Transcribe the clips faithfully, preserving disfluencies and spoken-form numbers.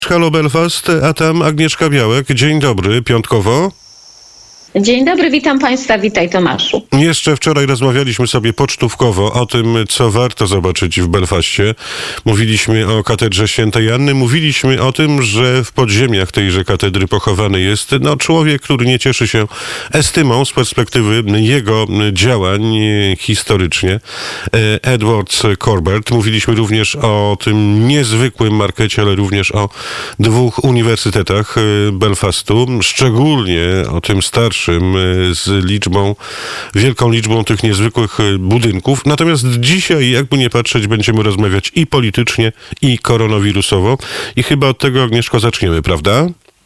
Halo Belfast, a tam Agnieszka Białek. Dzień dobry, piątkowo. Dzień dobry, witam Państwa, witaj Tomaszu. Jeszcze wczoraj rozmawialiśmy sobie pocztówkowo o tym, co warto zobaczyć w Belfaście. Mówiliśmy o katedrze świętej Anny, mówiliśmy o tym, że w podziemiach tejże katedry pochowany jest no, człowiek, który nie cieszy się estymą z perspektywy jego działań historycznie. Edward Corbett. Mówiliśmy również o tym niezwykłym markecie, ale również o dwóch uniwersytetach Belfastu, szczególnie o tym starszym z liczbą, wielką liczbą tych niezwykłych budynków. Natomiast dzisiaj, jakby nie patrzeć, będziemy rozmawiać i politycznie, i koronawirusowo. I chyba od tego, Agnieszko, zaczniemy, prawda?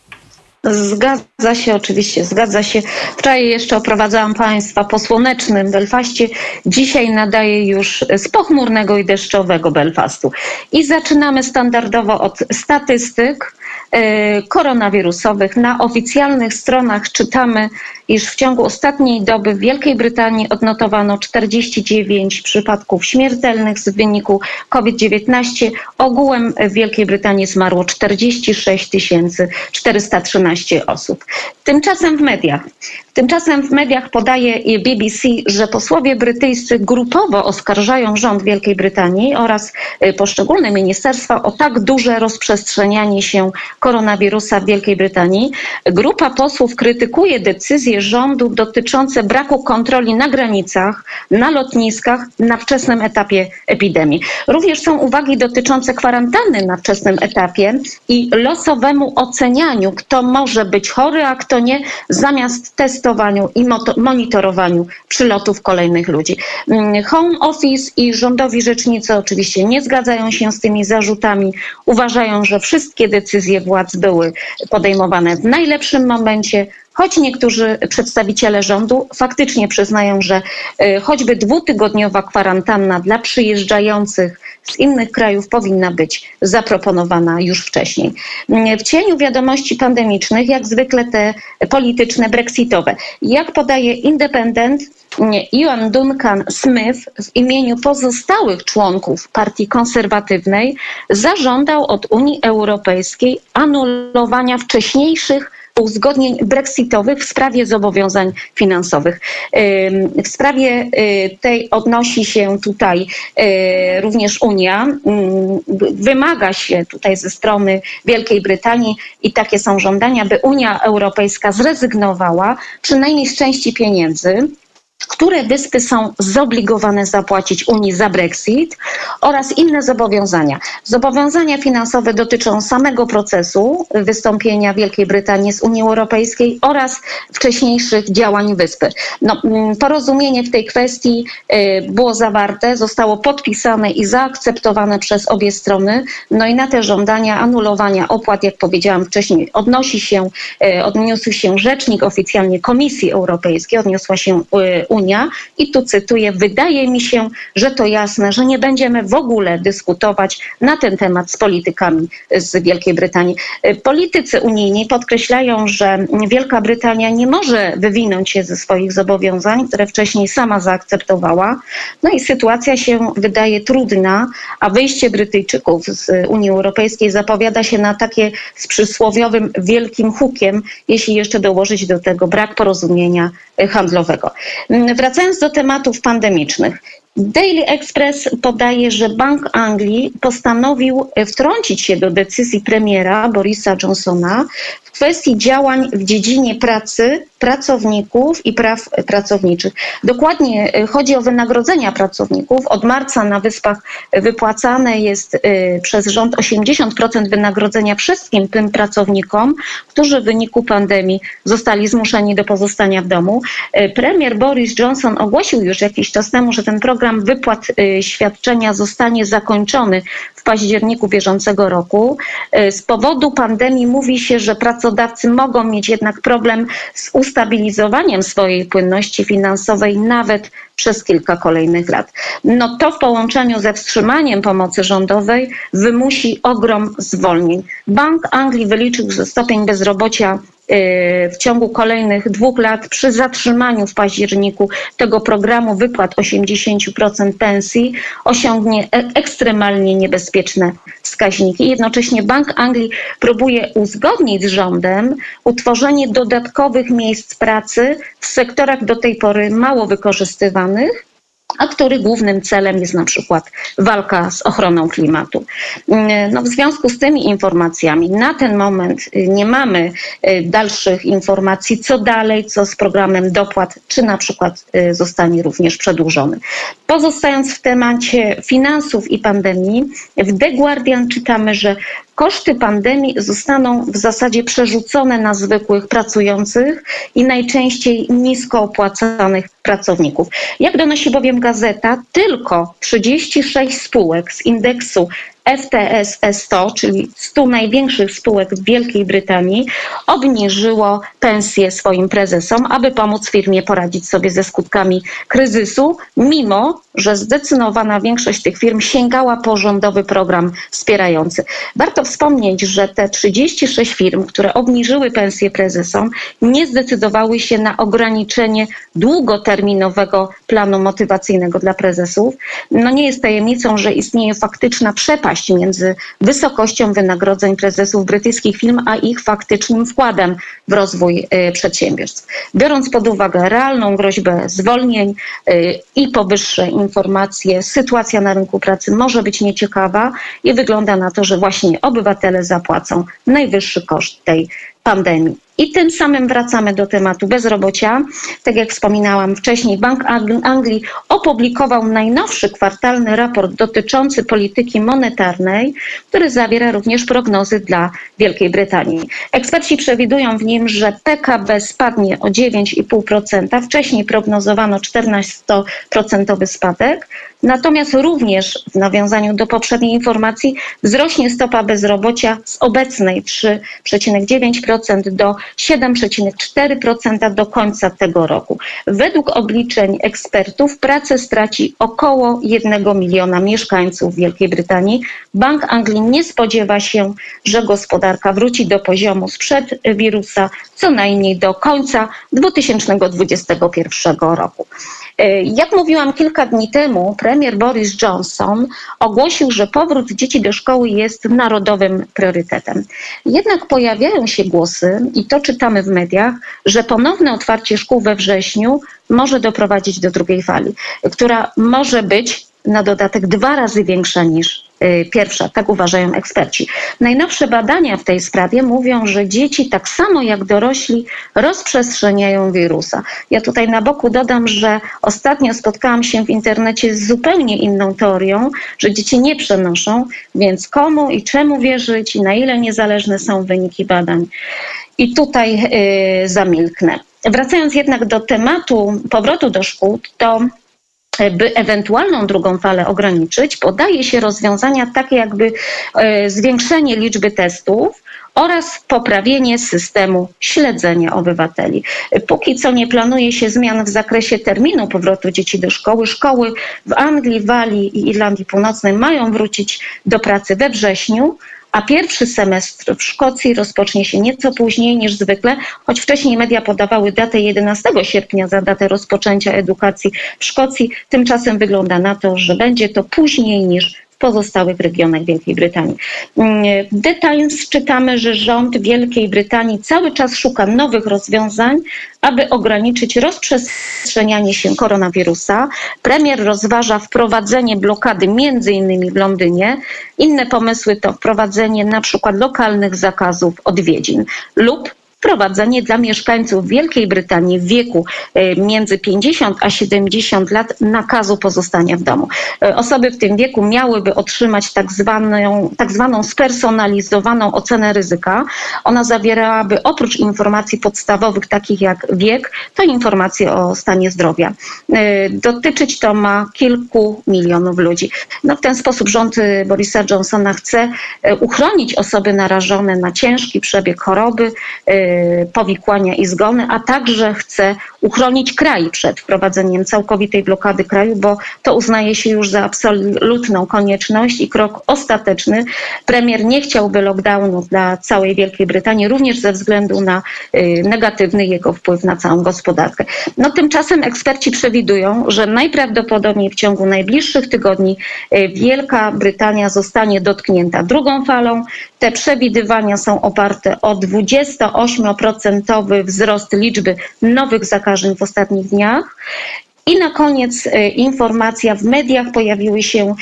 Zgadza się, oczywiście, zgadza się. Wczoraj jeszcze oprowadzałam Państwa po słonecznym Belfaście. Dzisiaj nadaję już z pochmurnego i deszczowego Belfastu. I zaczynamy standardowo od statystyk e, koronawirusowych. Na oficjalnych stronach czytamy, iż w ciągu ostatniej doby w Wielkiej Brytanii odnotowano czterdzieści dziewięć przypadków śmiertelnych z wyniku COVID dziewiętnaście. Ogółem w Wielkiej Brytanii zmarło czterdzieści sześć tysięcy czterysta trzynaście osób. Tymczasem w mediach. Tymczasem w mediach podaje B B C, że posłowie brytyjscy grupowo oskarżają rząd Wielkiej Brytanii oraz poszczególne ministerstwa o tak duże rozprzestrzenianie się koronawirusa w Wielkiej Brytanii. Grupa posłów krytykuje decyzje rządu dotyczące braku kontroli na granicach, na lotniskach na wczesnym etapie epidemii. Również są uwagi dotyczące kwarantanny na wczesnym etapie i losowemu ocenianiu, kto może być chory, a kto nie, zamiast testowaniu i monitorowaniu przylotów kolejnych ludzi. Home Office i rządowi rzecznicy oczywiście nie zgadzają się z tymi zarzutami. Uważają, że wszystkie decyzje władz były podejmowane w najlepszym momencie, choć niektórzy przedstawiciele rządu faktycznie przyznają, że choćby dwutygodniowa kwarantanna dla przyjeżdżających z innych krajów powinna być zaproponowana już wcześniej. W cieniu wiadomości pandemicznych, jak zwykle te polityczne, brexitowe. Jak podaje Independent, Ian Duncan Smith w imieniu pozostałych członków Partii Konserwatywnej zażądał od Unii Europejskiej anulowania wcześniejszych uzgodnień brexitowych w sprawie zobowiązań finansowych. W sprawie tej odnosi się tutaj również Unia. Wymaga się tutaj ze strony Wielkiej Brytanii i takie są żądania, by Unia Europejska zrezygnowała przynajmniej z części pieniędzy, które wyspy są zobligowane zapłacić Unii za Brexit, oraz inne zobowiązania. Zobowiązania finansowe dotyczą samego procesu wystąpienia Wielkiej Brytanii z Unii Europejskiej oraz wcześniejszych działań wyspy. No, porozumienie w tej kwestii było zawarte, zostało podpisane i zaakceptowane przez obie strony. No i na te żądania anulowania opłat, jak powiedziałam wcześniej, odnosi się, odniósł się rzecznik oficjalnie Komisji Europejskiej, odniosła się Unia i tu cytuję: wydaje mi się, że to jasne, że nie będziemy w ogóle dyskutować na ten temat z politykami z Wielkiej Brytanii. Politycy unijni podkreślają, że Wielka Brytania nie może wywinąć się ze swoich zobowiązań, które wcześniej sama zaakceptowała. No i sytuacja się wydaje trudna, a wyjście Brytyjczyków z Unii Europejskiej zapowiada się na takie z przysłowiowym wielkim hukiem, jeśli jeszcze dołożyć do tego brak porozumienia handlowego. Wracając do tematów pandemicznych. Daily Express podaje, że Bank Anglii postanowił wtrącić się do decyzji premiera Borisa Johnsona w kwestii działań w dziedzinie pracy, pracowników i praw pracowniczych. Dokładnie chodzi o wynagrodzenia pracowników. Od marca na Wyspach wypłacane jest przez rząd osiemdziesiąt procent wynagrodzenia wszystkim tym pracownikom, którzy w wyniku pandemii zostali zmuszeni do pozostania w domu. Premier Boris Johnson ogłosił już jakiś czas temu, że ten program wypłat świadczenia zostanie zakończony w październiku bieżącego roku. Z powodu pandemii mówi się, że pracodawcy mogą mieć jednak problem z ustabilizowaniem swojej płynności finansowej nawet przez kilka kolejnych lat. No to w połączeniu ze wstrzymaniem pomocy rządowej wymusi ogrom zwolnień. Bank Anglii wyliczył, że stopień bezrobocia w ciągu kolejnych dwóch lat przy zatrzymaniu w październiku tego programu wypłat osiemdziesiąt procent pensji osiągnie ekstremalnie niebezpieczne bezpieczne wskaźniki. Jednocześnie Bank Anglii próbuje uzgodnić z rządem utworzenie dodatkowych miejsc pracy w sektorach do tej pory mało wykorzystywanych, a których głównym celem jest na przykład walka z ochroną klimatu. No, w związku z tymi informacjami na ten moment nie mamy dalszych informacji, co dalej, co z programem dopłat, czy na przykład zostanie również przedłużony. Pozostając w temacie finansów i pandemii, w The Guardian czytamy, że koszty pandemii zostaną w zasadzie przerzucone na zwykłych pracujących i najczęściej nisko opłacanych pracowników. Jak donosi bowiem gazeta, tylko trzydzieści sześć spółek z indeksu F T S E sto, czyli stu największych spółek w Wielkiej Brytanii, obniżyło pensje swoim prezesom, aby pomóc firmie poradzić sobie ze skutkami kryzysu, mimo że zdecydowana większość tych firm sięgała po rządowy program wspierający. Warto wspomnieć, że te trzydzieści sześć firm, które obniżyły pensje prezesom, nie zdecydowały się na ograniczenie długoterminowego planu motywacyjnego dla prezesów. No nie jest tajemnicą, że istnieje faktyczna przepaść między wysokością wynagrodzeń prezesów brytyjskich firm, a ich faktycznym wkładem w rozwój y, przedsiębiorstw. Biorąc pod uwagę realną groźbę zwolnień y, i powyższe informacje, sytuacja na rynku pracy może być nieciekawa i wygląda na to, że właśnie obywatele zapłacą najwyższy koszt tej pandemii. I tym samym wracamy do tematu bezrobocia. Tak jak wspominałam wcześniej, Bank Anglii opublikował najnowszy kwartalny raport dotyczący polityki monetarnej, który zawiera również prognozy dla Wielkiej Brytanii. Eksperci przewidują w nim, że P K B spadnie o dziewięć i pół procent. Wcześniej prognozowano czternastoprocentowy spadek. Natomiast również w nawiązaniu do poprzedniej informacji wzrośnie stopa bezrobocia z obecnej trzy przecinek dziewięć procent do siedem przecinek cztery procent do końca tego roku. Według obliczeń ekspertów pracę straci około jednego miliona mieszkańców Wielkiej Brytanii. Bank Anglii nie spodziewa się, że gospodarka wróci do poziomu sprzed wirusa co najmniej do końca dwa tysiące dwudziestego pierwszego roku. Jak mówiłam kilka dni temu, premier Boris Johnson ogłosił, że powrót dzieci do szkoły jest narodowym priorytetem. Jednak pojawiają się głosy, i to czytamy w mediach, że ponowne otwarcie szkół we wrześniu może doprowadzić do drugiej fali, która może być na dodatek dwa razy większa niż pierwsza, tak uważają eksperci. Najnowsze badania w tej sprawie mówią, że dzieci tak samo jak dorośli rozprzestrzeniają wirusa. Ja tutaj na boku dodam, że ostatnio spotkałam się w internecie z zupełnie inną teorią, że dzieci nie przenoszą, więc komu i czemu wierzyć i na ile niezależne są wyniki badań. I tutaj yy, zamilknę. Wracając jednak do tematu powrotu do szkół, to by ewentualną drugą falę ograniczyć, podaje się rozwiązania takie jakby e, zwiększenie liczby testów oraz poprawienie systemu śledzenia obywateli. Póki co nie planuje się zmian w zakresie terminu powrotu dzieci do szkoły. Szkoły w Anglii, Walii i Irlandii Północnej mają wrócić do pracy we wrześniu, a pierwszy semestr w Szkocji rozpocznie się nieco później niż zwykle, choć wcześniej media podawały datę jedenastego sierpnia za datę rozpoczęcia edukacji w Szkocji. Tymczasem wygląda na to, że będzie to później niż w pozostałych regionach Wielkiej Brytanii. W The Times czytamy, że rząd Wielkiej Brytanii cały czas szuka nowych rozwiązań, aby ograniczyć rozprzestrzenianie się koronawirusa. Premier rozważa wprowadzenie blokady między innymi w Londynie. Inne pomysły to wprowadzenie na przykład lokalnych zakazów odwiedzin lub wprowadzenie dla mieszkańców Wielkiej Brytanii w wieku między pięćdziesiąt a siedemdziesiąt lat nakazu pozostania w domu. Osoby w tym wieku miałyby otrzymać tak zwaną, tak zwaną spersonalizowaną ocenę ryzyka. Ona zawierałaby oprócz informacji podstawowych takich jak wiek, to informacje o stanie zdrowia. Dotyczyć to ma kilku milionów ludzi. No w ten sposób rząd Borisa Johnsona chce uchronić osoby narażone na ciężki przebieg choroby, powikłania i zgony, a także chce uchronić kraj przed wprowadzeniem całkowitej blokady kraju, bo to uznaje się już za absolutną konieczność i krok ostateczny. Premier nie chciałby lockdownu dla całej Wielkiej Brytanii, również ze względu na negatywny jego wpływ na całą gospodarkę. No tymczasem eksperci przewidują, że najprawdopodobniej w ciągu najbliższych tygodni Wielka Brytania zostanie dotknięta drugą falą. Te przewidywania są oparte o dwudziestoośmioprocentowy wzrost liczby nowych zakażeń w ostatnich dniach. I na koniec e, informacja, w mediach pojawiły się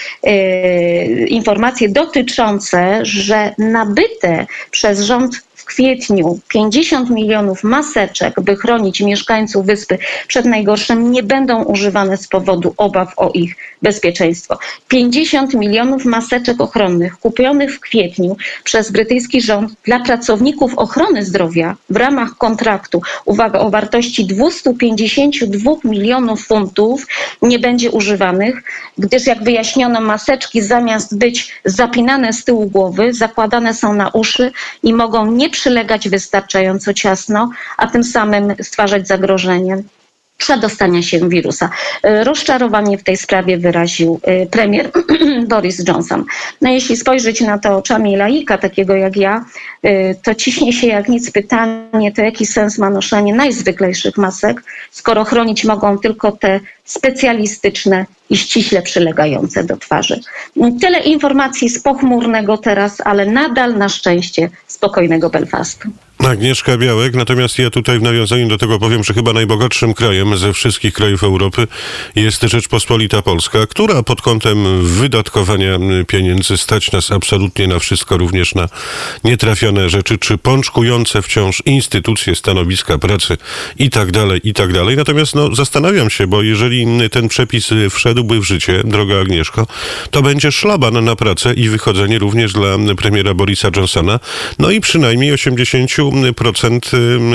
e, informacje dotyczące, że nabyte przez rząd w kwietniu pięćdziesiąt milionów maseczek, by chronić mieszkańców wyspy przed najgorszym, nie będą używane z powodu obaw o ich bezpieczeństwo. pięćdziesiąt milionów maseczek ochronnych kupionych w kwietniu przez brytyjski rząd dla pracowników ochrony zdrowia w ramach kontraktu, uwaga, o wartości dwieście pięćdziesiąt dwa milionów funtów nie będzie używanych, gdyż jak wyjaśniono, maseczki zamiast być zapinane z tyłu głowy, zakładane są na uszy i mogą nie przylegać wystarczająco ciasno, a tym samym stwarzać zagrożenie przedostania się wirusa. Rozczarowanie w tej sprawie wyraził premier Boris Johnson. No jeśli spojrzeć na to oczami laika, takiego jak ja, to ciśnie się jak nic pytanie, to jaki sens ma noszenie najzwyklejszych masek, skoro chronić mogą tylko te specjalistyczne i ściśle przylegające do twarzy. Tyle informacji z pochmurnego teraz, ale nadal na szczęście spokojnego Belfastu. Agnieszka Białek, natomiast ja tutaj w nawiązaniu do tego powiem, że chyba najbogatszym krajem ze wszystkich krajów Europy jest Rzeczpospolita Polska, która pod kątem wydatkowania pieniędzy stać nas absolutnie na wszystko, również na nietrafione rzeczy, czy pączkujące wciąż instytucje, stanowiska pracy i tak dalej, i tak dalej. Natomiast no, zastanawiam się, bo jeżeli ten przepis wszedłby w życie, droga Agnieszko, to będzie szlaban na pracę i wychodzenie również dla premiera Borisa Johnsona, no i przynajmniej osiemdziesiąt procent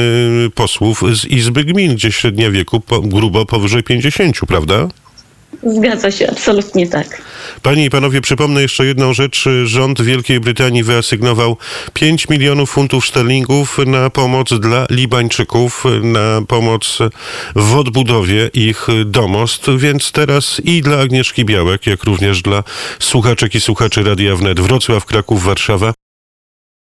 posłów z Izby Gmin, gdzie średnia wieku po, grubo powyżej pięćdziesięciu, prawda? Zgadza się, absolutnie tak. Panie i panowie, przypomnę jeszcze jedną rzecz. Rząd Wielkiej Brytanii wyasygnował pięć milionów funtów sterlingów na pomoc dla Libańczyków, na pomoc w odbudowie ich domostw, więc teraz i dla Agnieszki Białek, jak również dla słuchaczek i słuchaczy Radia Wnet Wrocław, Kraków, Warszawa